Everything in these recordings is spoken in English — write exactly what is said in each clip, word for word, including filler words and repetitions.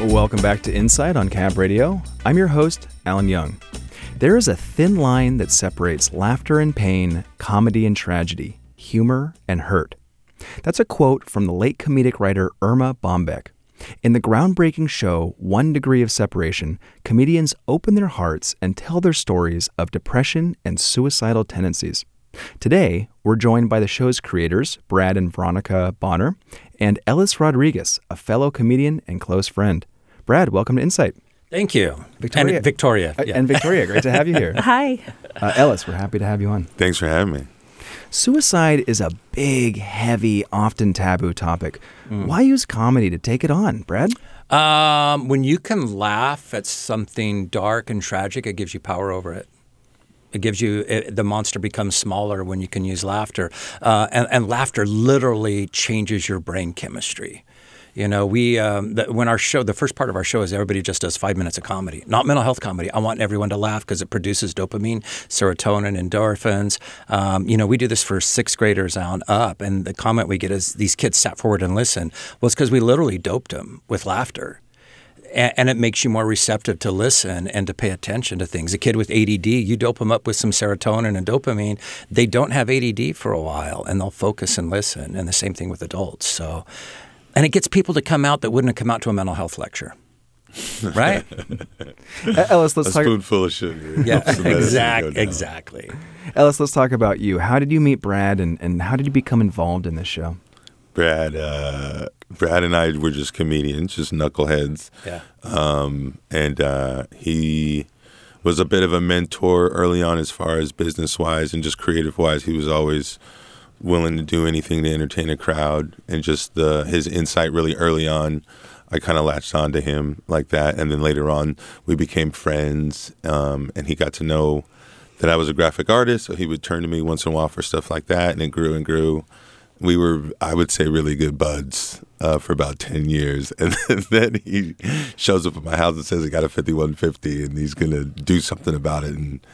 Welcome back to Insight on Cab Radio. I'm your host, Alan Young. There is a thin line that separates laughter and pain, comedy and tragedy, humor and hurt. That's a quote from the late comedic writer Erma Bombeck. In the groundbreaking show, One Degree of Separation, comedians open their hearts and tell their stories of depression and suicidal tendencies. Today, we're joined by the show's creators, Brad and Veronica Bonner, and Ellis Rodriguez, a fellow comedian and close friend. Brad, welcome to Insight. Thank you. Victoria. And Victoria. Uh, yeah. And Victoria, great to have you here. Hi. Uh, Ellis, we're happy to have you on. Thanks for having me. Suicide is a big, heavy, often taboo topic. Mm. Why use comedy to take it on, Brad? Um, when you can laugh at something dark and tragic, it gives you power over it. It gives you, it, the monster becomes smaller when you can use laughter. Uh, and, and laughter literally changes your brain chemistry. You know, we um, the, when our show, the first part of our show is everybody just does five minutes of comedy, not mental health comedy. I want everyone to laugh because it produces dopamine, serotonin, endorphins. Um, you know, we do this for sixth graders on up, and the comment we get is these kids sat forward and listened. Well, it's because we literally doped them with laughter. And it makes you more receptive to listen and to pay attention to things. A kid with A D D, you dope them up with some serotonin and dopamine, they don't have A D D for a while, and they'll focus and listen. And the same thing with adults. So, and it gets people to come out that wouldn't have come out to a mental health lecture. Right? uh, Ellis, let's a talk. Spoonful of sugar. Yeah, exactly. Exactly. Ellis, let's talk about you. How did you meet Brad, and, and how did you become involved in this show? Brad, uh, Brad and I were just comedians, just knuckleheads. Yeah. Um, and uh, he was a bit of a mentor early on as far as business-wise and just creative-wise. He was always willing to do anything to entertain a crowd, and just the his insight really early on, I kind of latched on to him like that. And then later on, we became friends, um, and he got to know that I was a graphic artist, so he would turn to me once in a while for stuff like that, and it grew and grew. We were, I would say, really good buds uh, for about ten years. And then he shows up at my house and says he got a fifty-one fifty and he's going to do something about it. And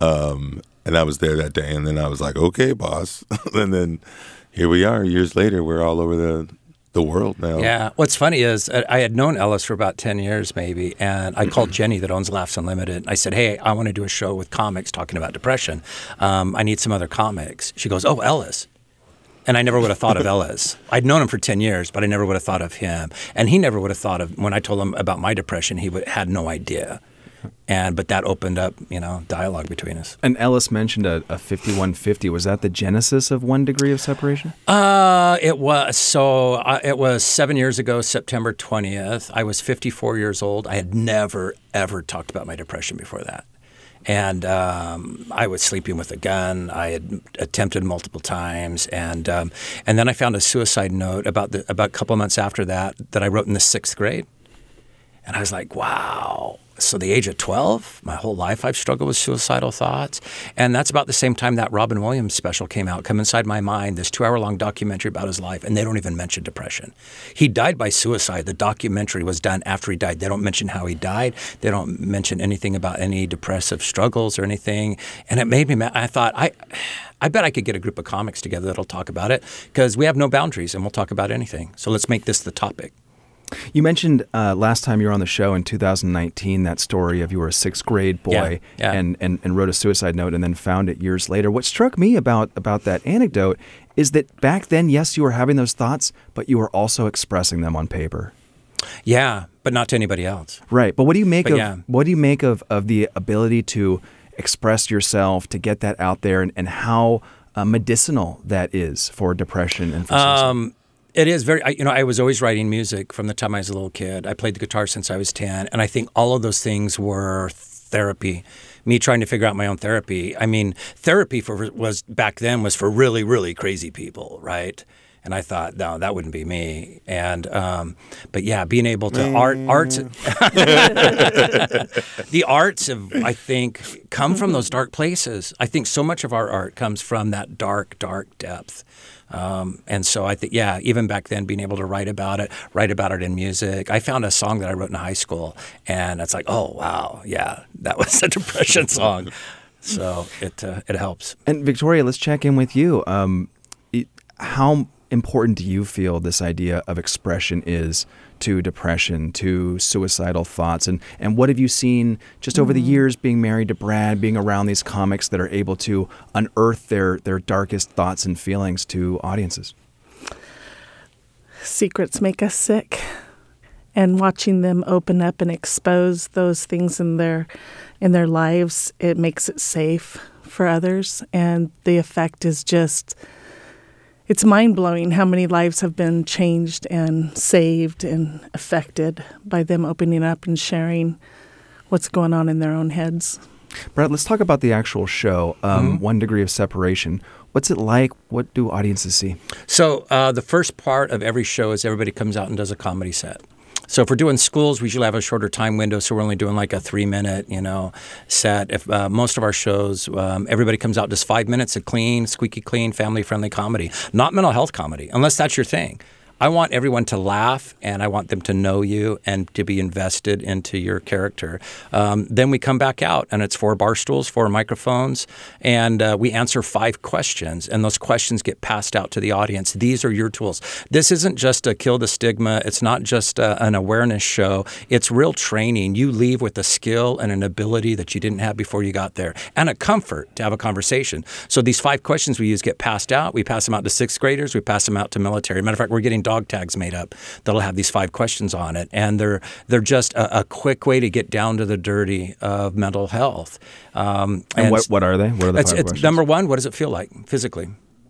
um, and I was there that day. And then I was like, okay, boss. And then here we are. Years later, we're all over the, the world now. Yeah. What's funny is I had known Ellis for about ten years maybe. And I called Jenny that owns Laughs Unlimited. I said, hey, I want to do a show with comics talking about depression. Um, I need some other comics. She goes, oh, Ellis. And I never would have thought of Ellis. I'd known him for ten years, but I never would have thought of him. And he never would have thought of, when I told him about my depression, he would, had no idea. And But that opened up, you know, dialogue between us. And Ellis mentioned a, a fifty-one fifty. Was that the genesis of One Degree of Separation? Uh, it was. So uh, it was seven years ago, September twentieth. I was fifty-four years old. I had never, ever talked about my depression before that. And um, I was sleeping with a gun. I had attempted multiple times, and um, and then I found a suicide note about the about a couple of months after that that I wrote in the sixth grade, and I was like, wow. So the age of twelve, my whole life I've struggled with suicidal thoughts. And that's about the same time that Robin Williams special came out, Come Inside My Mind, this two-hour-long documentary about his life, and they don't even mention depression. He died by suicide. The documentary was done after he died. They don't mention how he died. They don't mention anything about any depressive struggles or anything. And it made me mad. I thought, I, I bet I could get a group of comics together that'll talk about it, because we have no boundaries and we'll talk about anything. So let's make this the topic. You mentioned uh, last time you were on the show in two thousand nineteen that story of you were a sixth grade boy yeah, yeah. And, and, and wrote a suicide note and then found it years later. What struck me about, about that anecdote is that back then, yes, you were having those thoughts, but you were also expressing them on paper. Yeah, but not to anybody else. Right. But what do you make But of yeah. what do you make of, of the ability to express yourself, to get that out there, and, and how uh, medicinal that is for depression and for suicide? Um, It is very, I, you know, I was always writing music from the time I was a little kid. I played the guitar since I was ten. And I think all of those things were therapy, me trying to figure out my own therapy. I mean, therapy for was back then was for really, really crazy people, right? And I thought, no, that wouldn't be me. And, um, but yeah, being able to mm. art, arts, the arts have, I think, come from those dark places. I think so much of our art comes from that dark, dark depth. Um, and so I think, yeah, even back then, being able to write about it, write about it in music. I found a song that I wrote in high school, and it's like, oh, wow, yeah, that was a depression song. So it uh, it helps. And Victoria, let's check in with you. Um, it, how important do you feel this idea of expression is to depression, to suicidal thoughts? And, and what have you seen just over mm-hmm. the years being married to Brad, being around these comics that are able to unearth their, their darkest thoughts and feelings to audiences? Secrets make us sick. And watching them open up and expose those things in their in their lives, it makes it safe for others. And the effect is just, it's mind-blowing how many lives have been changed and saved and affected by them opening up and sharing what's going on in their own heads. Brad, let's talk about the actual show, um, mm-hmm. One Degree of Separation. What's it like? What do audiences see? So uh, the first part of every show is everybody comes out and does a comedy set. So if we're doing schools, we usually have a shorter time window, so we're only doing like a three-minute, you know, set. If uh, most of our shows, um, everybody comes out just five minutes of clean, squeaky clean, family-friendly comedy, not mental health comedy, unless that's your thing. I want everyone to laugh, and I want them to know you and to be invested into your character. Um, then we come back out, and it's four bar stools, four microphones, and uh, we answer five questions, and those questions get passed out to the audience. These are your tools. This isn't just a kill the stigma. It's not just a, an awareness show. It's real training. You leave with a skill and an ability that you didn't have before you got there, and a comfort to have a conversation. So these five questions we use get passed out. We pass them out to sixth graders. We pass them out to military. Matter of fact, we're getting dog tags made up that'll have these five questions on it, and they're they're just a, a quick way to get down to the dirty of mental health. Um, and, and what what are they? What are the it's, five it's questions? Number one, what does it feel like physically?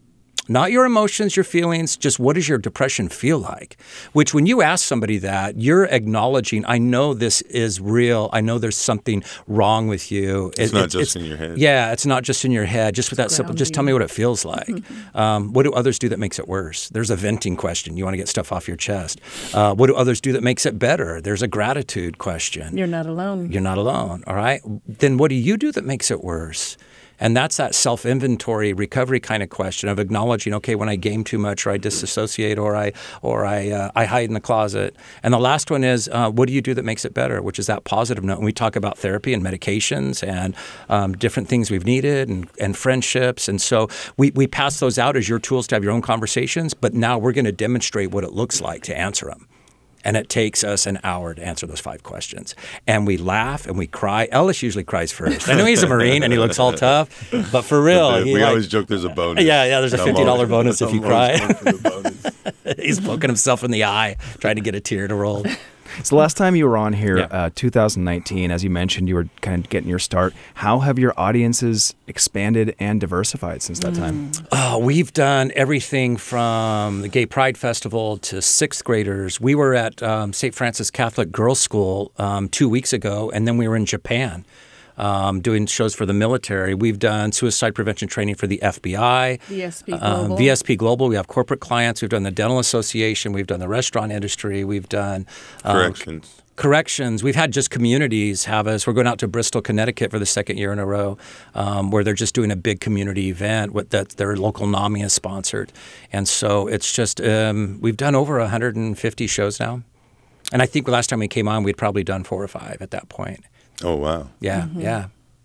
Not your emotions, your feelings, just what does your depression feel like? Which when you ask somebody that, you're acknowledging, I know this is real. I know there's something wrong with you. It's it, not it's, just it's, in your head. Yeah, it's not just in your head. Just with that simple, just tell me what it feels like. Mm-hmm. Um, what do others do that makes it worse? There's a venting question. You want to get stuff off your chest. Uh, what do others do that makes it better? There's a gratitude question. You're not alone. You're not alone, all right? Then what do you do that makes it worse? And that's that self-inventory recovery kind of question of acknowledging, okay, when I game too much or I disassociate or I or I uh, I hide in the closet. And the last one is, uh, what do you do that makes it better, which is that positive note. And we talk about therapy and medications and um, different things we've needed and, and friendships. And so we, we pass those out as your tools to have your own conversations, but now we're going to demonstrate what it looks like to answer them. And it takes us an hour to answer those five questions. And we laugh and we cry. Ellis usually cries first. I know he's a Marine and he looks all tough, but for real. But the, he we like, always joke there's a bonus. Yeah, yeah, there's a fifty dollars bonus if you cry. bonus. He's poking himself in the eye, trying to get a tear to roll. So the last time you were on here, yeah. uh, two thousand nineteen, as you mentioned, you were kind of getting your start. How have your audiences expanded and diversified since that time? Oh, we've done everything from the Gay Pride Festival to sixth graders. We were at um, Saint Francis Catholic Girls' School um, two weeks ago, and then we were in Japan. Um, doing shows for the military. We've done suicide prevention training for the F B I. V S P Global. Um, V S P Global. We have corporate clients. We've done the dental association. We've done the restaurant industry. We've done um, corrections. Corrections. We've had just communities have us. We're going out to Bristol, Connecticut for the second year in a row, um, where they're just doing a big community event with that their local NAMI is sponsored. And so it's just, um, we've done over one hundred fifty shows now. And I think last time we came on, we'd probably done four or five at that point. Oh, wow. Yeah, mm-hmm. yeah.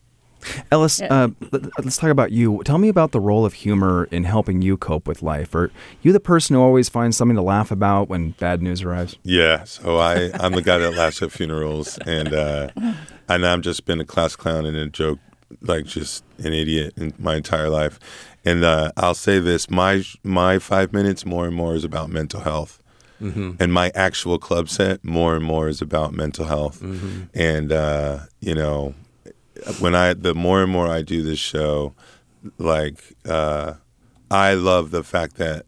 Ellis, uh, let's talk about you. Tell me about the role of humor in helping you cope with life. Are you the person who always finds something to laugh about when bad news arrives? Yeah, so I, I'm the guy that laughs at funerals, and uh, and I've just been a class clown and a joke, like just an idiot in my entire life. And uh, I'll say this, my my five minutes more and more is about mental health. Mm-hmm. And my actual club set more and more is about mental health. Mm-hmm. And, uh, you know, when I, the more and more I do this show, like, uh, I love the fact that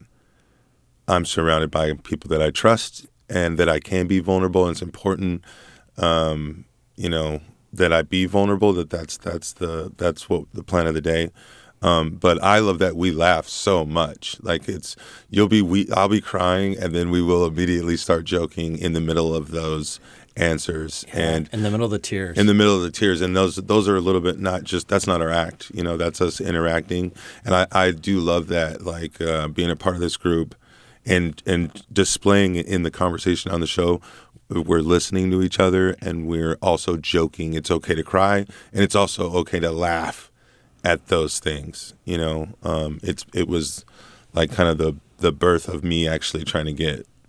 I'm surrounded by people that I trust and that I can be vulnerable. And it's important, um, you know, that I be vulnerable, that that's, that's the, that's what the plan of the day. Um, but I love that we laugh so much. Like it's, you'll be, we, I'll be crying, and then we will immediately start joking in the middle of those answers, yeah, and in the middle of the tears. In the middle of the tears, and those, those are a little bit not just. That's not our act, you know. That's us interacting, and I, I do love that, like uh, being a part of this group, and and displaying it in the conversation on the show. We're listening to each other, and we're also joking. It's okay to cry, and it's also okay to laugh at those things, you know. Um, it's it was like kind of the the birth of me actually trying to get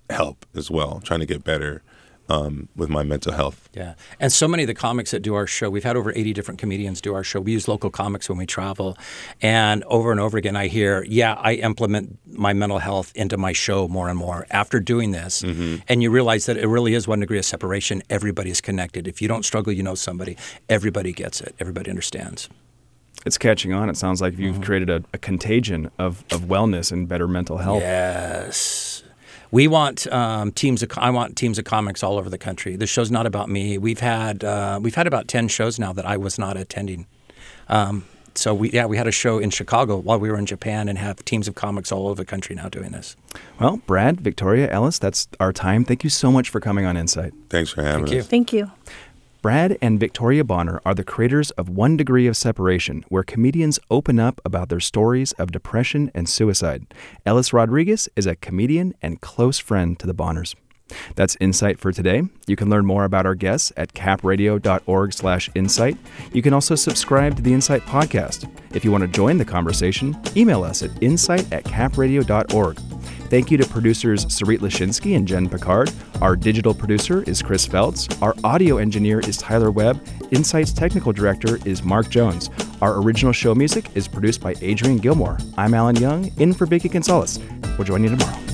help as well, trying to get better um, with my mental health. Yeah. And so many of the comics that do our show, we've had over eighty different comedians do our show. We use local comics when we travel. And over and over again, I hear, yeah, I implement my mental health into my show more and more after doing this. Mm-hmm. And you realize that it really is one degree of separation. Everybody's connected. If you don't struggle, you know somebody. Everybody gets it. Everybody understands. It's catching on. It sounds like you've mm-hmm. created a, a contagion of, of wellness and better mental health. Yes. We want um, teams of I want teams of comics all over the country. The show's not about me. We've had uh, we've had about ten shows now that I was not attending. Um, so we yeah we had a show in Chicago while we were in Japan, and have teams of comics all over the country now doing this. Well, Brad, Victoria, Ellis, that's our time. Thank you so much for coming on Insight. Thanks for having Thank us. You. Thank you. Brad and Victoria Bonner are the creators of One Degree of Separation, where comedians open up about their stories of depression and suicide. Ellis Rodriguez is a comedian and close friend to the Bonners. That's Insight for today. You can learn more about our guests at capradio.org slash insight. You can also subscribe to the Insight podcast. If you want to join the conversation, email us at insight at capradio dot org. Thank you to producers Sarit Lashinsky and Jen Picard. Our digital producer is Chris Feltz. Our audio engineer is Tyler Webb. Insight's technical director is Mark Jones. Our original show music is produced by Adrian Gilmore. I'm Alan Young, in for Vicky Gonzalez. We'll join you tomorrow.